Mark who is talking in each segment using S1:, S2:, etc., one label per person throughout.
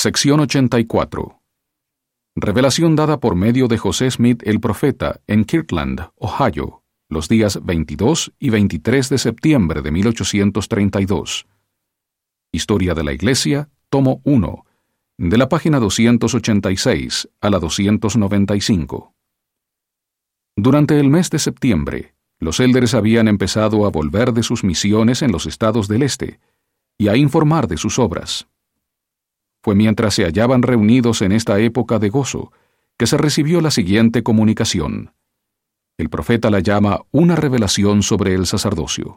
S1: Sección 84. Revelación dada por medio de José Smith el profeta en Kirtland, Ohio, los días 22 y 23 de septiembre de 1832. Historia de la Iglesia, tomo 1, de la página 286 a la 295. Durante el mes de septiembre, los élderes habían empezado a volver de sus misiones en los estados del este y a informar de sus obras. Fue mientras se hallaban reunidos en esta época de gozo que se recibió la siguiente comunicación. El profeta la llama una revelación sobre el sacerdocio.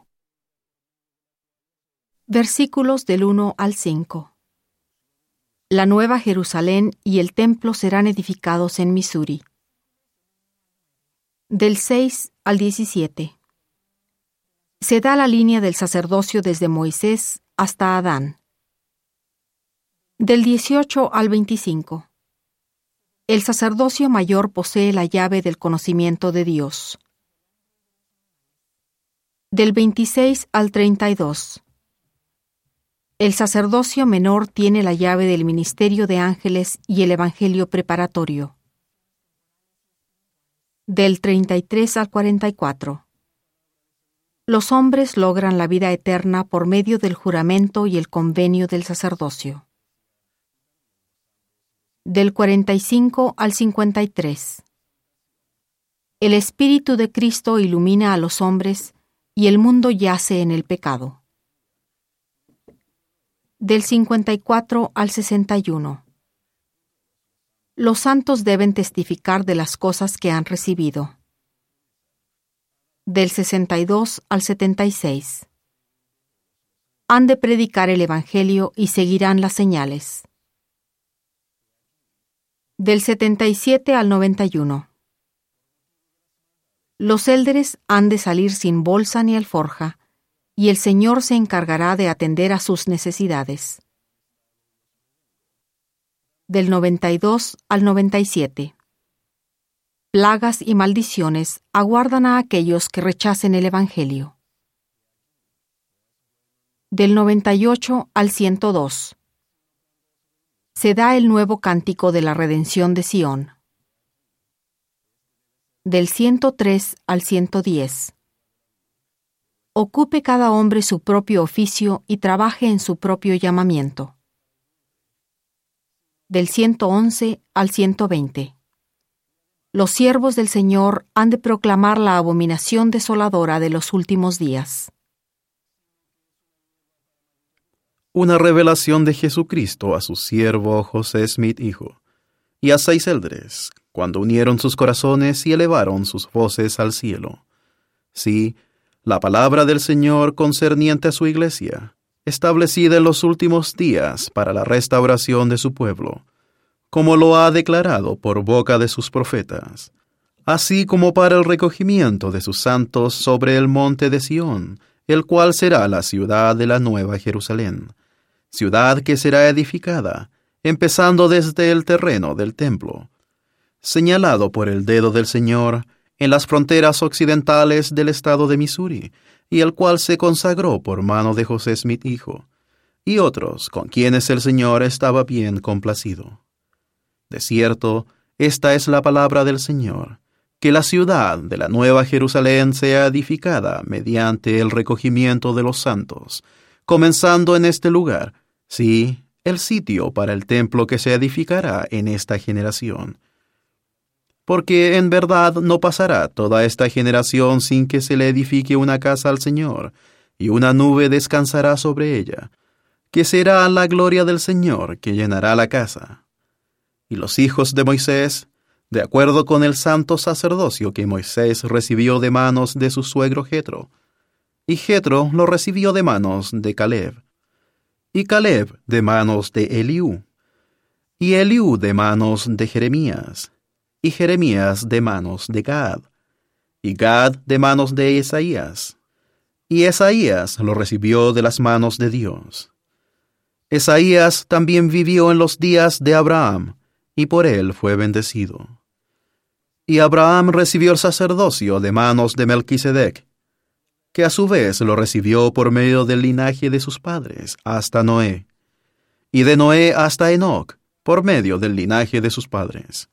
S2: Versículos del 1 al 5. La Nueva Jerusalén y el templo serán edificados en Missouri. Del 6 al 17. Se da la línea del sacerdocio desde Moisés hasta Adán. Del 18 al 25. El sacerdocio mayor posee la llave del conocimiento de Dios. Del 26 al 32. El sacerdocio menor tiene la llave del ministerio de ángeles y el evangelio preparatorio. Del 33 al 44. Los hombres logran la vida eterna por medio del juramento y el convenio del sacerdocio. Del 45 al 53. El Espíritu de Cristo ilumina a los hombres y el mundo yace en el pecado. Del 54 al 61. Los santos deben testificar de las cosas que han recibido. Del 62 al 76. Han de predicar el Evangelio y seguirán las señales. Del 77 al 91. Los élderes han de salir sin bolsa ni alforja, y el Señor se encargará de atender a sus necesidades. Del 92 al 97. Plagas y maldiciones aguardan a aquellos que rechacen el Evangelio. Del 98 al 102. Se da el nuevo cántico de la redención de Sión. Del 103 al 110. Ocupe cada hombre su propio oficio y trabaje en su propio llamamiento. Del 111 al 120. Los siervos del Señor han de proclamar la abominación desoladora de los últimos días.
S3: Una revelación de Jesucristo a su siervo José Smith hijo, y a 6 élderes, cuando unieron sus corazones y elevaron sus voces al cielo. Sí, la palabra del Señor concerniente a su iglesia, establecida en los últimos días para la restauración de su pueblo, como lo ha declarado por boca de sus profetas, así como para el recogimiento de sus santos sobre el monte de Sión, el cual será la ciudad de la Nueva Jerusalén, ciudad que será edificada, empezando desde el terreno del templo, señalado por el dedo del Señor en las fronteras occidentales del estado de Missouri, y el cual se consagró por mano de José Smith hijo, y otros con quienes el Señor estaba bien complacido. De cierto, esta es la palabra del Señor, que la ciudad de la Nueva Jerusalén sea edificada mediante el recogimiento de los santos, comenzando en este lugar, sí, el sitio para el templo que se edificará en esta generación. Porque en verdad no pasará toda esta generación sin que se le edifique una casa al Señor, y una nube descansará sobre ella, que será la gloria del Señor que llenará la casa. Y los hijos de Moisés, de acuerdo con el santo sacerdocio que Moisés recibió de manos de su suegro Jetro, y Jetro lo recibió de manos de Caleb, y Caleb de manos de Eliú, y Eliú de manos de Jeremías, y Jeremías de manos de Gad, y Gad de manos de Esaías, y Esaías lo recibió de las manos de Dios. Esaías también vivió en los días de Abraham, y por él fue bendecido. Y Abraham recibió el sacerdocio de manos de Melquisedec, que a su vez lo recibió por medio del linaje de sus padres, hasta Noé. y de Noé hasta Enoc, por medio del linaje de sus padres.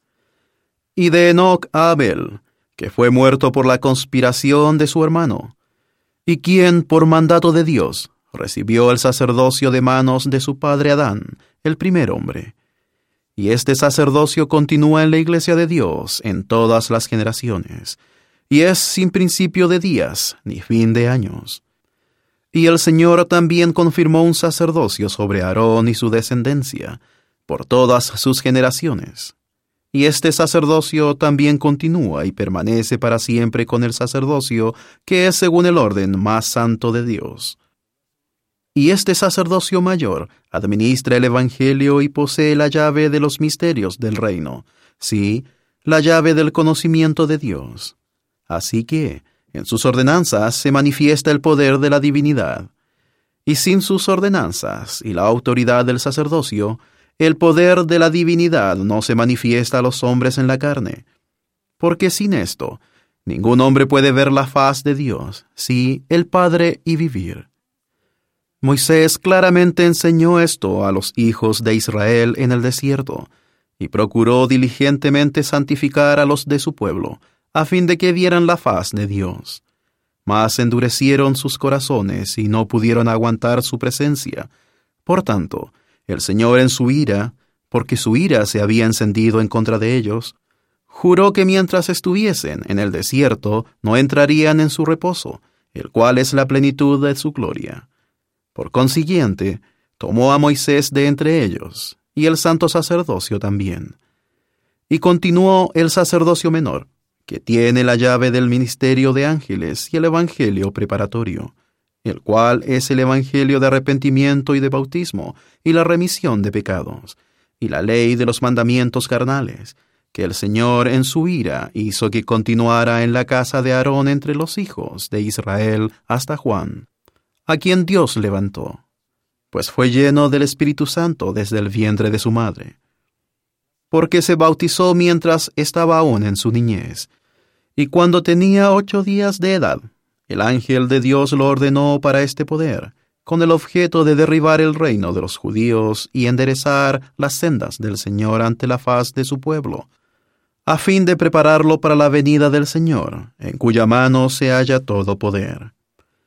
S3: Y de Enoc a Abel, que fue muerto por la conspiración de su hermano, y quien, por mandato de Dios, recibió el sacerdocio de manos de su padre Adán, el primer hombre. Y este sacerdocio continúa en la iglesia de Dios en todas las generaciones, y es sin principio de días ni fin de años. Y el Señor también confirmó un sacerdocio sobre Aarón y su descendencia, por todas sus generaciones. Y este sacerdocio también continúa y permanece para siempre con el sacerdocio que es según el orden más santo de Dios. Y este sacerdocio mayor administra el Evangelio y posee la llave de los misterios del reino, sí, la llave del conocimiento de Dios. Así que, en sus ordenanzas se manifiesta el poder de la divinidad. Y sin sus ordenanzas y la autoridad del sacerdocio, el poder de la divinidad no se manifiesta a los hombres en la carne. Porque sin esto, ningún hombre puede ver la faz de Dios, sí, el Padre, y vivir. Moisés claramente enseñó esto a los hijos de Israel en el desierto, y procuró diligentemente santificar a los de su pueblo, a fin de que vieran la faz de Dios. Mas endurecieron sus corazones y no pudieron aguantar su presencia. Por tanto, el Señor en su ira, porque su ira se había encendido en contra de ellos, juró que mientras estuviesen en el desierto no entrarían en su reposo, el cual es la plenitud de su gloria. Por consiguiente, tomó a Moisés de entre ellos, y el santo sacerdocio también. Y continuó el sacerdocio menor, que tiene la llave del ministerio de ángeles y el evangelio preparatorio, el cual es el evangelio de arrepentimiento y de bautismo, y la remisión de pecados, y la ley de los mandamientos carnales, que el Señor en su ira hizo que continuara en la casa de Aarón entre los hijos de Israel hasta Juan, a quien Dios levantó, pues fue lleno del Espíritu Santo desde el vientre de su madre, porque se bautizó mientras estaba aún en su niñez, y cuando tenía 8 días de edad, el ángel de Dios lo ordenó para este poder, con el objeto de derribar el reino de los judíos y enderezar las sendas del Señor ante la faz de su pueblo, a fin de prepararlo para la venida del Señor, en cuya mano se halla todo poder.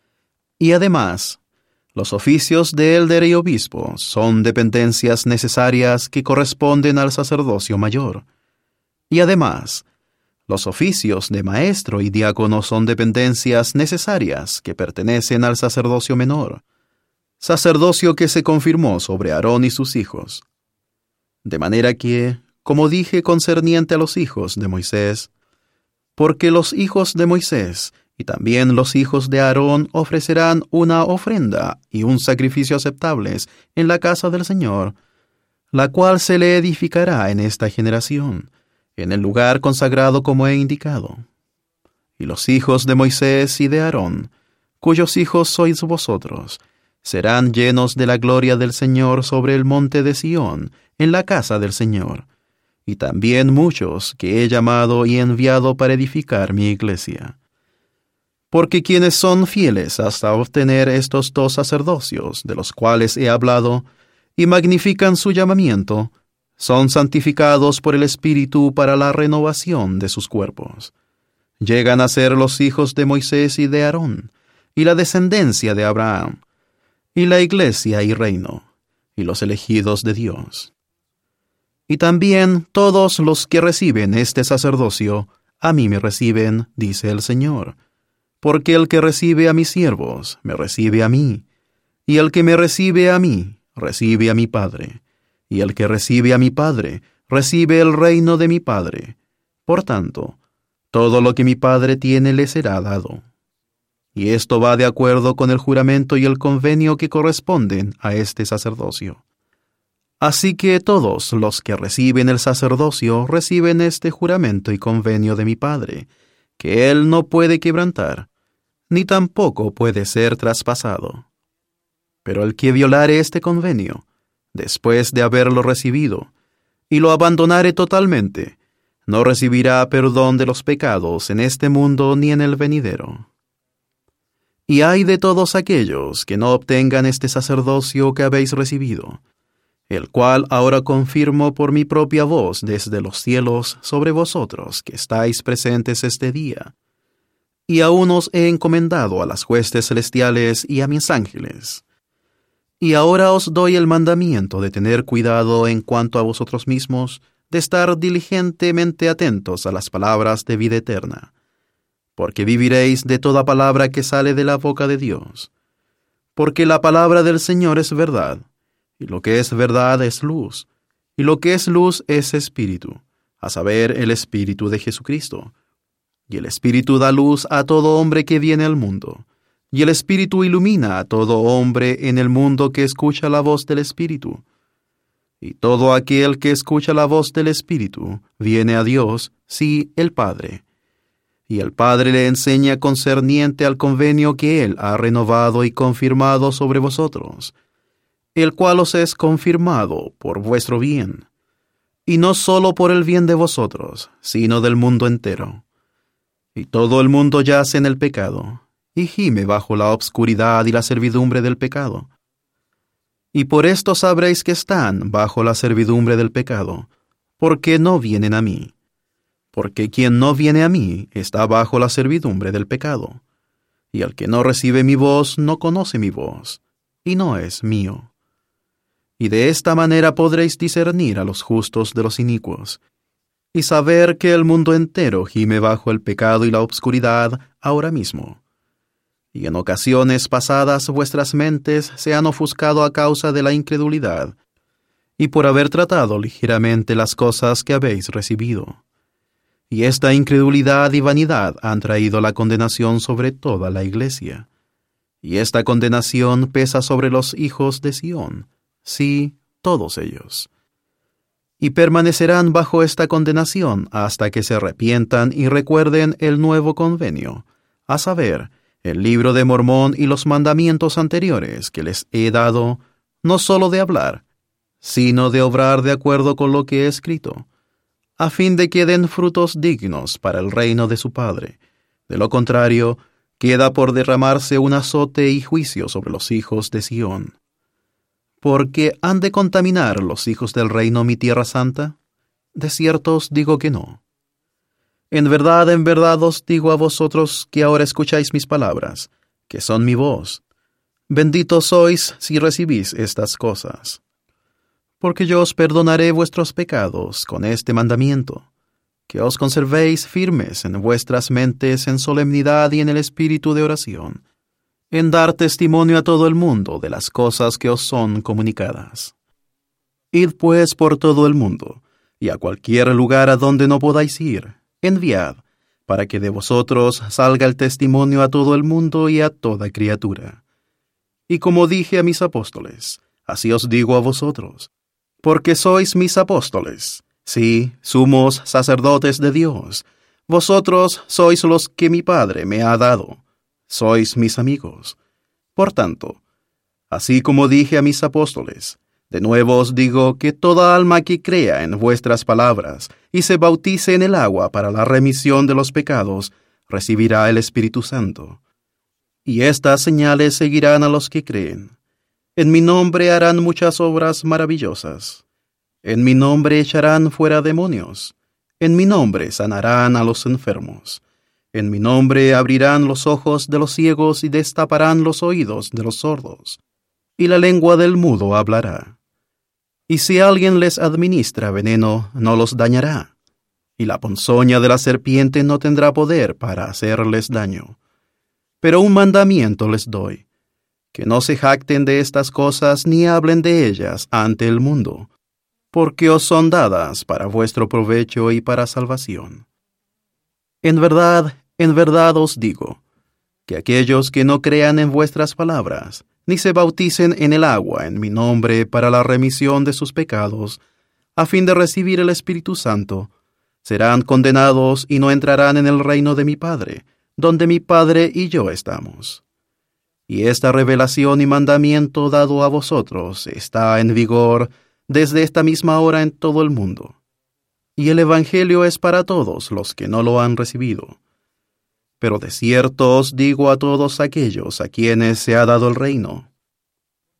S3: Y además, los oficios de élder y obispo son dependencias necesarias que corresponden al sacerdocio mayor. Y además, los oficios de maestro y diácono son dependencias necesarias que pertenecen al sacerdocio menor, sacerdocio que se confirmó sobre Aarón y sus hijos. De manera que, como dije concerniente a los hijos de Moisés, porque los hijos de Moisés y también los hijos de Aarón ofrecerán una ofrenda y un sacrificio aceptables en la casa del Señor, la cual se le edificará en esta generación, en el lugar consagrado como he indicado. Y los hijos de Moisés y de Aarón, cuyos hijos sois vosotros, serán llenos de la gloria del Señor sobre el monte de Sión, en la casa del Señor, y también muchos que he llamado y enviado para edificar mi iglesia. Porque quienes son fieles hasta obtener estos 2 sacerdocios, de los cuales he hablado, y magnifican su llamamiento, son santificados por el Espíritu para la renovación de sus cuerpos. Llegan a ser los hijos de Moisés y de Aarón, y la descendencia de Abraham, y la iglesia y reino, y los elegidos de Dios. Y también todos los que reciben este sacerdocio, a mí me reciben, dice el Señor, porque el que recibe a mis siervos, me recibe a mí, y el que me recibe a mí, recibe a mi Padre, y el que recibe a mi Padre, recibe el reino de mi Padre. Por tanto, todo lo que mi Padre tiene le será dado. Y esto va de acuerdo con el juramento y el convenio que corresponden a este sacerdocio. Así que todos los que reciben el sacerdocio reciben este juramento y convenio de mi Padre, que Él no puede quebrantar, ni tampoco puede ser traspasado. Pero el que violare este convenio, después de haberlo recibido, y lo abandonare totalmente, no recibirá perdón de los pecados en este mundo ni en el venidero. Y ay de todos aquellos que no obtengan este sacerdocio que habéis recibido. el cual ahora confirmo por mi propia voz desde los cielos sobre vosotros que estáis presentes este día. Y aún os he encomendado a las huestes celestiales y a mis ángeles. Y ahora os doy el mandamiento de tener cuidado en cuanto a vosotros mismos, de estar diligentemente atentos a las palabras de vida eterna, porque viviréis de toda palabra que sale de la boca de Dios. Porque la palabra del Señor es verdad, y lo que es verdad es luz, y lo que es luz es espíritu, a saber, el Espíritu de Jesucristo. Y el Espíritu da luz a todo hombre que viene al mundo, y el Espíritu ilumina a todo hombre en el mundo que escucha la voz del Espíritu. Y todo aquel que escucha la voz del Espíritu viene a Dios, sí, el Padre. Y el Padre le enseña concerniente al convenio que Él ha renovado y confirmado sobre vosotros, el cual os es confirmado por vuestro bien, y no sólo por el bien de vosotros, sino del mundo entero. Y todo el mundo yace en el pecado, y gime bajo la obscuridad y la servidumbre del pecado. Y por esto sabréis que están bajo la servidumbre del pecado, porque no vienen a mí. Porque quien no viene a mí está bajo la servidumbre del pecado. Y el que no recibe mi voz no conoce mi voz, y no es mío. Y de esta manera podréis discernir a los justos de los inicuos, y saber que el mundo entero gime bajo el pecado y la obscuridad ahora mismo. Y en ocasiones pasadas vuestras mentes se han ofuscado a causa de la incredulidad, y por haber tratado ligeramente las cosas que habéis recibido. Y esta incredulidad y vanidad han traído la condenación sobre toda la iglesia. Y esta condenación pesa sobre los hijos de Sión, sí, todos ellos. Y permanecerán bajo esta condenación hasta que se arrepientan y recuerden el nuevo convenio, a saber, el libro de Mormón y los mandamientos anteriores que les he dado, no sólo de hablar, sino de obrar de acuerdo con lo que he escrito, a fin de que den frutos dignos para el reino de su Padre. De lo contrario, queda por derramarse un azote y juicio sobre los hijos de Sión. ¿Porque han de contaminar los hijos del reino mi tierra santa? De cierto os digo que no. En verdad os digo a vosotros que ahora escucháis mis palabras, que son mi voz. Benditos sois si recibís estas cosas. Porque yo os perdonaré vuestros pecados con este mandamiento, que os conservéis firmes en vuestras mentes en solemnidad y en el espíritu de oración, en dar testimonio a todo el mundo de las cosas que os son comunicadas. Id pues por todo el mundo, y a cualquier lugar a donde no podáis ir, enviad, para que de vosotros salga el testimonio a todo el mundo y a toda criatura. Y como dije a mis apóstoles, así os digo a vosotros, porque sois mis apóstoles, sí, sumos sacerdotes de Dios, vosotros sois los que mi Padre me ha dado, sois mis amigos. Por tanto, así como dije a mis apóstoles, de nuevo os digo que toda alma que crea en vuestras palabras y se bautice en el agua para la remisión de los pecados, recibirá el Espíritu Santo. Y estas señales seguirán a los que creen. En mi nombre harán muchas obras maravillosas. En mi nombre echarán fuera demonios. En mi nombre sanarán a los enfermos. En mi nombre abrirán los ojos de los ciegos y destaparán los oídos de los sordos. Y la lengua del mudo hablará. Y si alguien les administra veneno, no los dañará. Y la ponzoña de la serpiente no tendrá poder para hacerles daño. Pero un mandamiento les doy, que no se jacten de estas cosas ni hablen de ellas ante el mundo, porque os son dadas para vuestro provecho y para salvación. En verdad os digo, que aquellos que no crean en vuestras palabras, ni se bauticen en el agua en mi nombre para la remisión de sus pecados, a fin de recibir el Espíritu Santo, serán condenados y no entrarán en el reino de mi Padre, donde mi Padre y yo estamos. Y esta revelación y mandamiento dado a vosotros está en vigor desde esta misma hora en todo el mundo. Y el Evangelio es para todos los que no lo han recibido. Pero de cierto os digo a todos aquellos a quienes se ha dado el reino.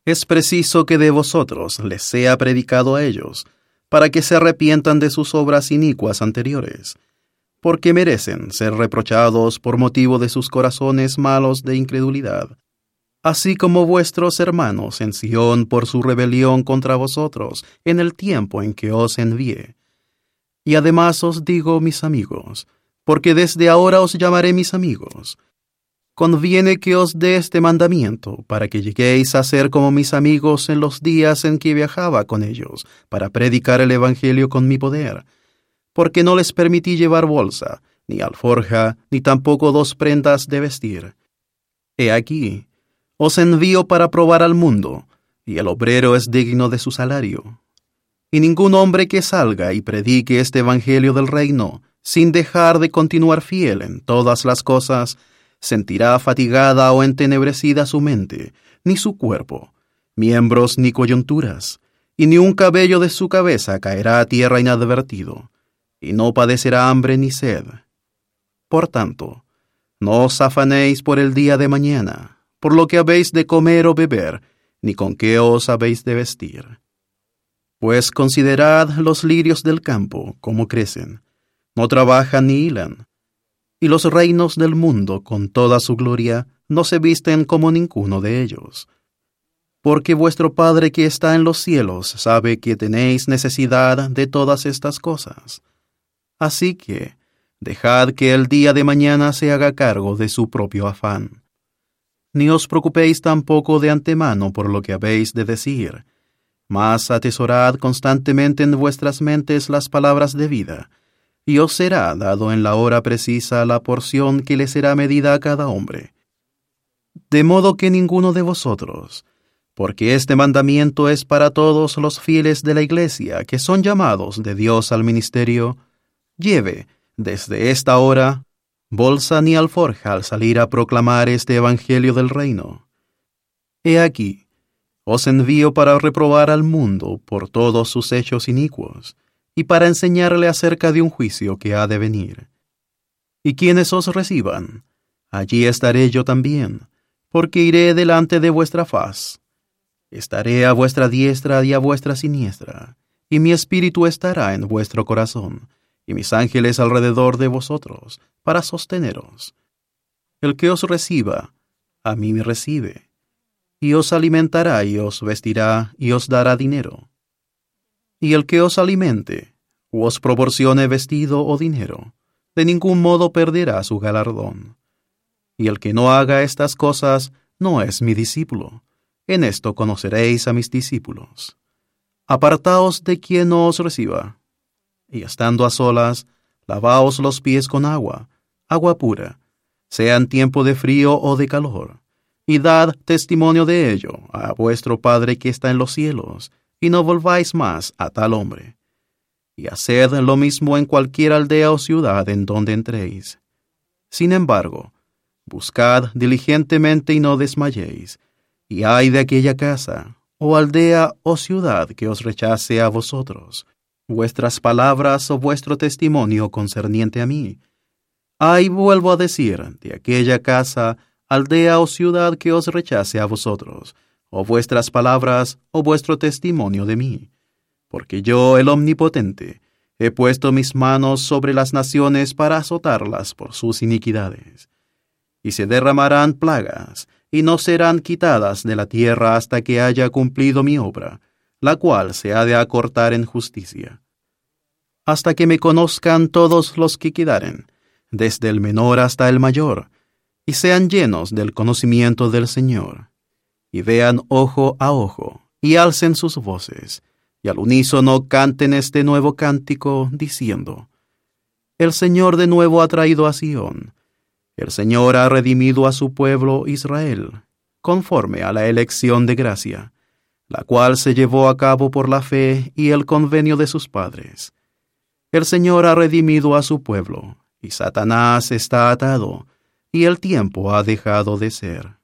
S3: Es preciso que de vosotros les sea predicado a ellos, para que se arrepientan de sus obras inicuas anteriores, porque merecen ser reprochados por motivo de sus corazones malos de incredulidad, así como vuestros hermanos en Sión por su rebelión contra vosotros en el tiempo en que os envié. Y además os digo, mis amigos, porque desde ahora os llamaré mis amigos, conviene que os dé este mandamiento, para que lleguéis a ser como mis amigos en los días en que viajaba con ellos, para predicar el Evangelio con mi poder, porque no les permití llevar bolsa, ni alforja, ni tampoco 2 prendas de vestir. He aquí, os envío para probar al mundo, y el obrero es digno de su salario. Y ningún hombre que salga y predique este Evangelio del reino, sin dejar de continuar fiel en todas las cosas, sentirá fatigada o entenebrecida su mente, ni su cuerpo, miembros ni coyunturas, y ni un cabello de su cabeza caerá a tierra inadvertido, y no padecerá hambre ni sed. Por tanto, no os afanéis por el día de mañana, por lo que habéis de comer o beber, ni con qué os habéis de vestir. Pues considerad los lirios del campo, cómo crecen, no trabajan ni hilan, y los reinos del mundo, con toda su gloria, no se visten como ninguno de ellos. Porque vuestro Padre que está en los cielos sabe que tenéis necesidad de todas estas cosas. Así que, dejad que el día de mañana se haga cargo de su propio afán. Ni os preocupéis tampoco de antemano por lo que habéis de decir, mas atesorad constantemente en vuestras mentes las palabras de vida, y os será dado en la hora precisa la porción que le será medida a cada hombre. De modo que ninguno de vosotros, porque este mandamiento es para todos los fieles de la Iglesia que son llamados de Dios al ministerio, lleve, desde esta hora, bolsa ni alforja al salir a proclamar este Evangelio del reino. He aquí, os envío para reprobar al mundo por todos sus hechos inicuos, y para enseñarle acerca de un juicio que ha de venir. Y quienes os reciban, allí estaré yo también, porque iré delante de vuestra faz. Estaré a vuestra diestra y a vuestra siniestra, y mi espíritu estará en vuestro corazón, y mis ángeles alrededor de vosotros, para sosteneros. El que os reciba, a mí me recibe, y os alimentará y os vestirá y os dará dinero. Y el que os alimente, o os proporcione vestido o dinero, de ningún modo perderá su galardón. Y el que no haga estas cosas no es mi discípulo. En esto conoceréis a mis discípulos. Apartaos de quien no os reciba. Y estando a solas, lavaos los pies con agua pura, sea en tiempo de frío o de calor, y dad testimonio de ello a vuestro Padre que está en los cielos, y no volváis más a tal hombre. Y haced lo mismo en cualquier aldea o ciudad en donde entréis. Sin embargo, buscad diligentemente y no desmayéis, y ay de aquella casa, o aldea o ciudad que os rechace a vosotros, vuestras palabras o vuestro testimonio concerniente a mí. Ay, vuelvo a decir, de aquella casa, aldea o ciudad que os rechace a vosotros, o vuestras palabras, o vuestro testimonio de mí. Porque yo, el Omnipotente, he puesto mis manos sobre las naciones para azotarlas por sus iniquidades. Y se derramarán plagas, y no serán quitadas de la tierra hasta que haya cumplido mi obra, la cual se ha de acortar en justicia. Hasta que me conozcan todos los que quedaren, desde el menor hasta el mayor, y sean llenos del conocimiento del Señor, y vean ojo a ojo, y alcen sus voces, y al unísono canten este nuevo cántico, diciendo: El Señor de nuevo ha traído a Sión, el Señor ha redimido a su pueblo Israel, conforme a la elección de gracia, la cual se llevó a cabo por la fe y el convenio de sus padres. El Señor ha redimido a su pueblo, y Satanás está atado, y el tiempo ha dejado de ser.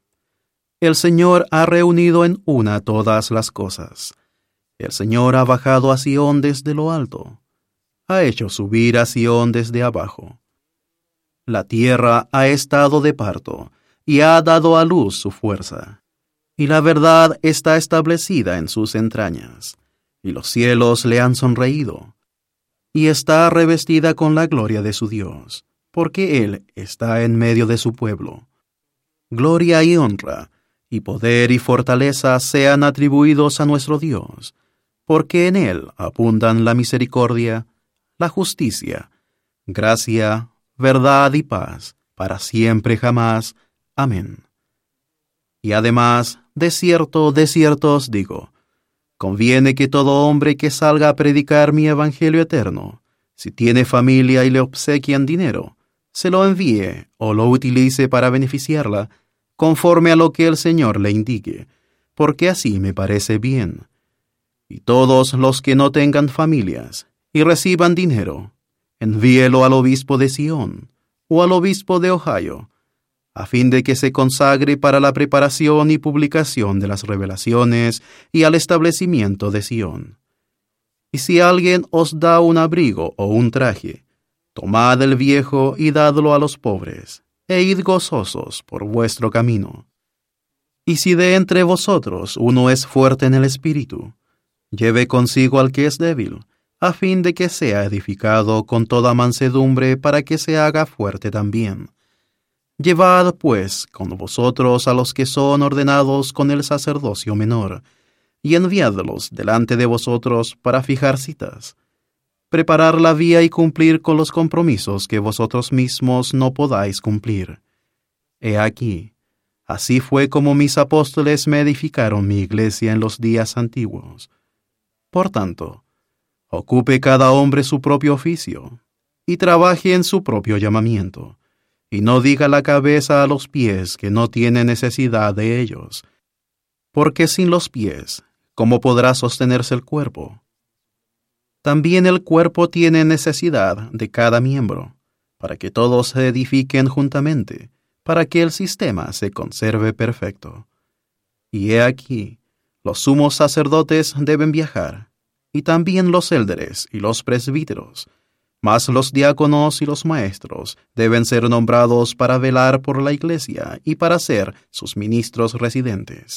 S3: El Señor ha reunido en una todas las cosas. El Señor ha bajado a Sión desde lo alto, ha hecho subir a Sión desde abajo. La tierra ha estado de parto, y ha dado a luz su fuerza. y la verdad está establecida en sus entrañas, y los cielos le han sonreído, y está revestida con la gloria de su Dios, porque Él está en medio de su pueblo. Gloria y honra, y poder y fortaleza sean atribuidos a nuestro Dios, porque en Él abundan la misericordia, la justicia, gracia, verdad y paz, para siempre jamás. Amén. Y además, de cierto os digo, conviene que todo hombre que salga a predicar mi evangelio eterno, si tiene familia y le obsequian dinero, se lo envíe o lo utilice para beneficiarla, conforme a lo que el Señor le indique, porque así me parece bien. Y todos los que no tengan familias y reciban dinero, envíelo al obispo de Sion o al obispo de Ohio, a fin de que se consagre para la preparación y publicación de las revelaciones y al establecimiento de Sion. Y si alguien os da un abrigo o un traje, tomad el viejo y dadlo a los pobres, e id gozosos por vuestro camino. Y si de entre vosotros uno es fuerte en el espíritu, lleve consigo al que es débil, a fin de que sea edificado con toda mansedumbre para que se haga fuerte también. Llevad, pues, con vosotros a los que son ordenados con el sacerdocio menor, y enviadlos delante de vosotros para fijar citas, preparar la vía y cumplir con los compromisos que vosotros mismos no podáis cumplir. He aquí, así fue como mis apóstoles me edificaron mi iglesia en los días antiguos. Por tanto, ocupe cada hombre su propio oficio, y trabaje en su propio llamamiento, y no diga la cabeza a los pies que no tiene necesidad de ellos, porque sin los pies, ¿cómo podrá sostenerse el cuerpo? También el cuerpo tiene necesidad de cada miembro, para que todos se edifiquen juntamente, para que el sistema se conserve perfecto. Y he aquí, los sumos sacerdotes deben viajar, y también los élderes y los presbíteros, mas los diáconos y los maestros deben ser nombrados para velar por la iglesia y para ser sus ministros residentes.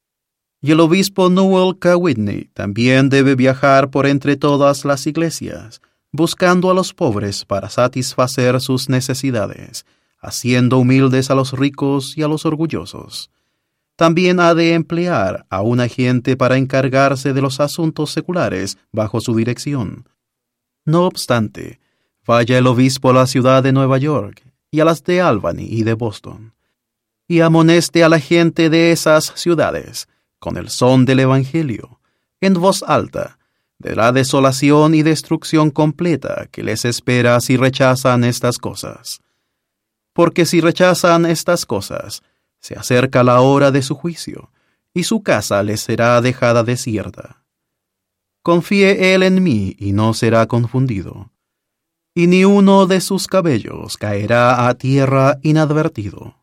S3: Y el obispo Newell K. Whitney también debe viajar por entre todas las iglesias, buscando a los pobres para satisfacer sus necesidades, haciendo humildes a los ricos y a los orgullosos. También ha de emplear a un agente para encargarse de los asuntos seculares bajo su dirección. No obstante, vaya el obispo a la ciudad de Nueva York y a las de Albany y de Boston, y amoneste a la gente de esas ciudades, con el son del Evangelio, en voz alta, de la desolación y destrucción completa que les espera si rechazan estas cosas. Porque si rechazan estas cosas, se acerca la hora de su juicio, y su casa les será dejada desierta. Confíe él en mí y no será confundido, y ni uno de sus cabellos caerá a tierra inadvertido.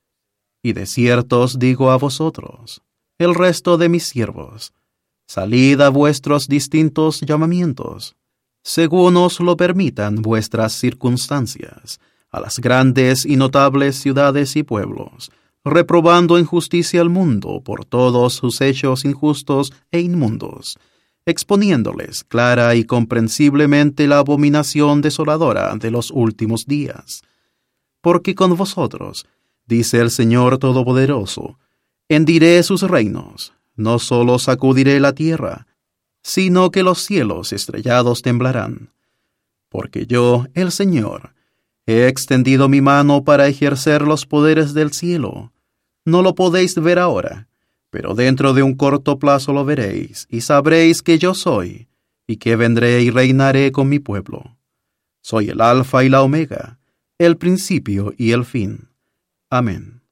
S3: Y de cierto os digo a vosotros, el resto de mis siervos, salid a vuestros distintos llamamientos, según os lo permitan vuestras circunstancias, a las grandes y notables ciudades y pueblos, reprobando en justicia al mundo por todos sus hechos injustos e inmundos, exponiéndoles clara y comprensiblemente la abominación desoladora de los últimos días. Porque con vosotros, dice el Señor Todopoderoso, hendiré sus reinos, no solo sacudiré la tierra, sino que los cielos estrellados temblarán. Porque yo, el Señor, he extendido mi mano para ejercer los poderes del cielo. No lo podéis ver ahora, pero dentro de un corto plazo lo veréis, y sabréis que yo soy, y que vendré y reinaré con mi pueblo. Soy el Alfa y la Omega, el principio y el fin. Amén.